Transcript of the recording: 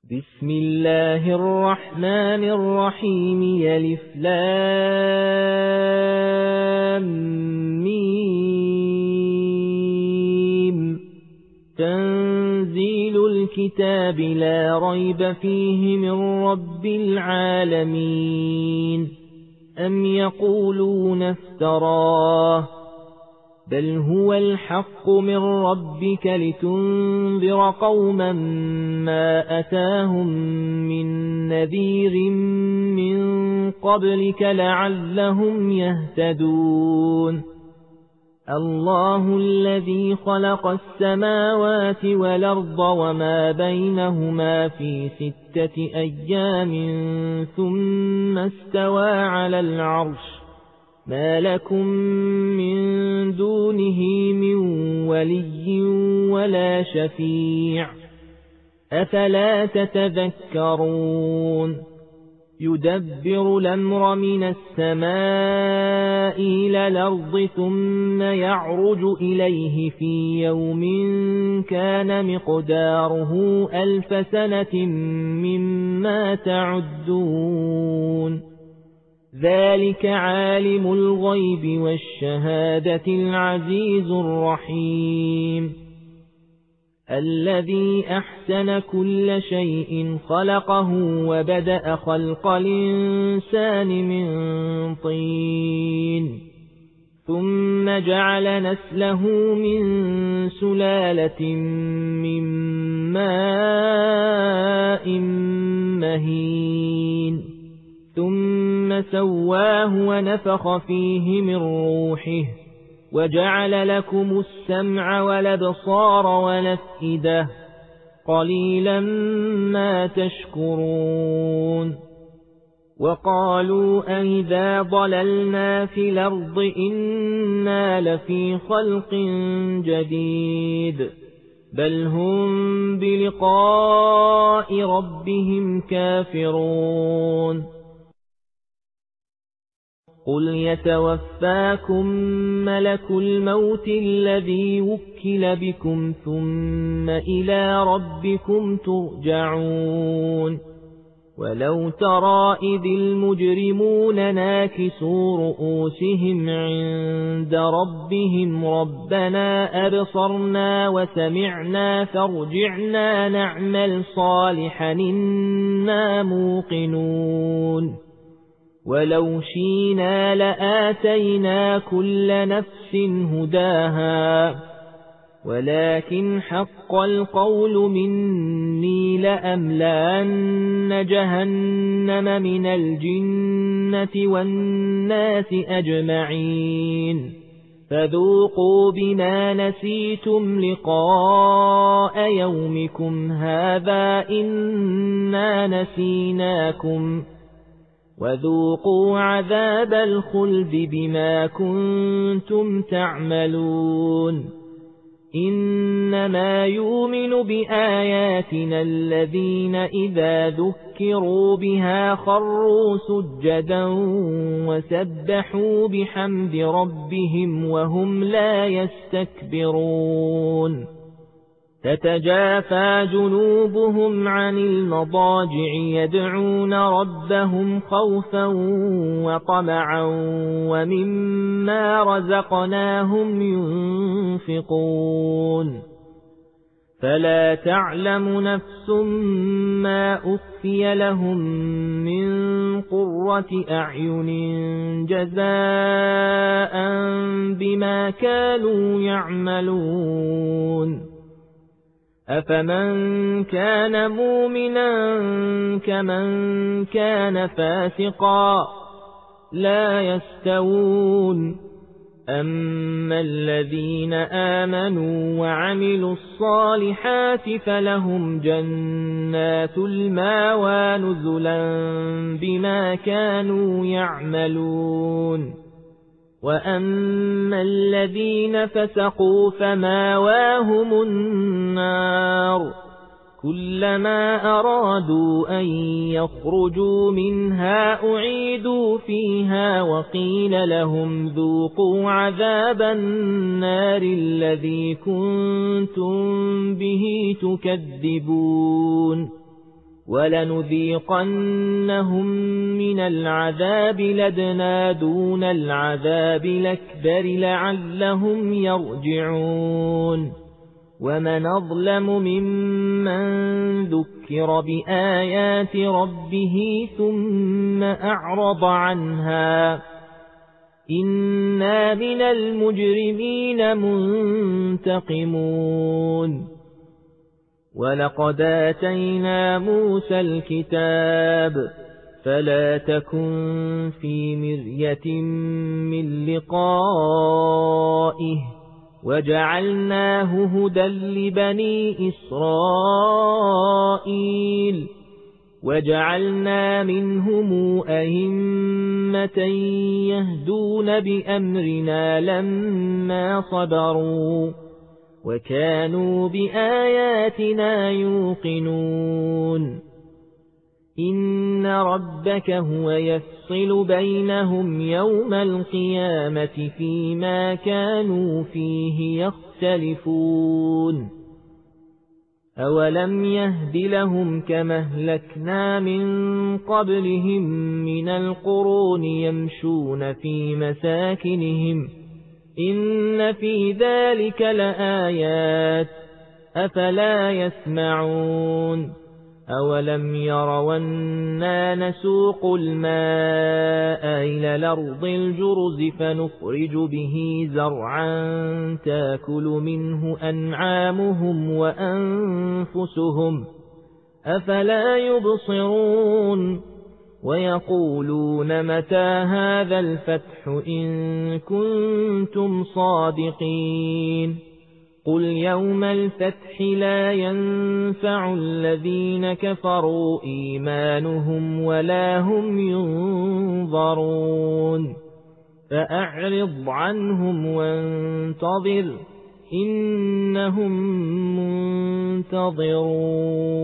بسم الله الرحمن الرحيم يلف لام ميم تنزيل الكتاب لا ريب فيه من رب العالمين أم يقولون افتراه بل هو الحق من ربك لتنذر قوما ما أتاهم من نذير من قبلك لعلهم يهتدون الله الذي خلق السماوات والأرض وما بينهما في 6 أيام ثم استوى على العرش ما لكم من دونه من ولي ولا شفيع أفلا تتذكرون يدبر الأمر من السماء إلى الأرض ثم يعرج إليه في يوم كان مقداره 1000 سنة مما تعدون ذلك عالم الغيب والشهادة العزيز الرحيم الذي أحسن كل شيء خلقه وبدأ خلق الإنسان من طين ثم جعل نسله من سلالة من ماء مهين ثم سواه ونفخ فيه من روحه وجعل لكم السمع والأبصار والأفئدة قليلا ما تشكرون وقالوا أئذا ضللنا في الأرض إنا لفي خلق جديد بل هم بلقاء ربهم كافرون قل يتوفاكم ملك الموت الذي وكل بكم ثم إلى ربكم ترجعون ولو ترى إذ المجرمون ناكسوا رؤوسهم عند ربهم ربنا أبصرنا وسمعنا فارجعنا نعمل صالحا إنا موقنون ولو شينا لآتينا كل نفس هداها ولكن حق القول مني لأملأن جهنم من الجنة والناس أجمعين فذوقوا بما نسيتم لقاء يومكم هذا إنا نسيناكم وذوقوا عذاب الخلد بما كنتم تعملون إنما يؤمن بآياتنا الذين إذا ذكروا بها خروا سجدا وسبحوا بحمد ربهم وهم لا يستكبرون تتجافى جنوبهم عن المضاجع يدعون ربهم خوفا وطمعا ومما رزقناهم ينفقون فلا تعلم نفس ما أخفي لهم من قرة أعين جزاء بما كانوا يعملون أفمن كان مؤمنا كمن كان فاسقا لا يستوون أما الذين آمنوا وعملوا الصالحات فلهم جنات المأوى نزلا بما كانوا يعملون وأما الذين فسقوا فمأواهم النار كلما أرادوا أن يخرجوا منها أعيدوا فيها وقيل لهم ذوقوا عذاب النار الذي كنتم به تكذبون وَلَنُذِيقَنَّهُم مِّنَ الْعَذَابِ الْأَدْنَىٰ دُونَ الْعَذَابِ الْأَكْبَرِ لَعَلَّهُمْ يَرْجِعُونَ وَمَنْ أَظْلَمُ مِمَّن ذُكِّرَ بِآيَاتِ رَبِّهِ ثُمَّ أَعْرَضَ عَنْهَا إِنَّا مِنَ الْمُجْرِمِينَ مُنْتَقِمُونَ وَلَقَدْ آتَيْنَا مُوسَى الْكِتَابَ فَلَا تَكُنْ فِي مِرْيَةٍ مِّن لِّقَائِهِ وَجَعَلْنَاهُ هُدًى لِّبَنِي إِسْرَائِيلَ وَجَعَلْنَا مِنْهُمْ أَئِمَّةً يَهْدُونَ بِأَمْرِنَا لَمَّا صَبَرُوا وَكَانُوا بِآيَاتِنَا يُوقِنُونَ إِنَّ رَبَّكَ هُوَ يَفْصِلُ بَيْنَهُمْ يَوْمَ الْقِيَامَةِ فِيمَا كَانُوا فِيهِ يَخْتَلِفُونَ أَوَلَمْ يَهْدِ لَهُمْ كَمَا أَهْلَكْنَا مِنْ قَبْلِهِمْ مِنَ الْقُرُونِ يَمْشُونَ فِي مَسَاكِنِهِمْ إِنَّ فِي ذَلِكَ لَآيَاتٍ أَفَلَا يَسْمَعُونَ أَوَلَمْ يَرَوْا أَنَّا نَسُوقُ الْمَاءَ إِلَى الْأَرْضِ الْجُرُزِ فَنُخْرِجُ بِهِ زَرْعًا تَأْكُلُ مِنْهُ أَنْعَامُهُمْ وَأَنْفُسُهُمْ أَفَلَا يُبْصِرُونَ وَيَقُولُونَ مَتَى هَذَا الْفَتْحُ إِن كُنتُمْ صَادِقِينَ قُلْ يَوْمَ الْفَتْحِ لَا يَنفَعُ الَّذِينَ كَفَرُوا إِيمَانُهُمْ وَلَا هُمْ يُنظَرُونَ فَأَعْرِضْ عَنْهُمْ وَانتَظِرْ إِنَّهُمْ مُنتَظِرُونَ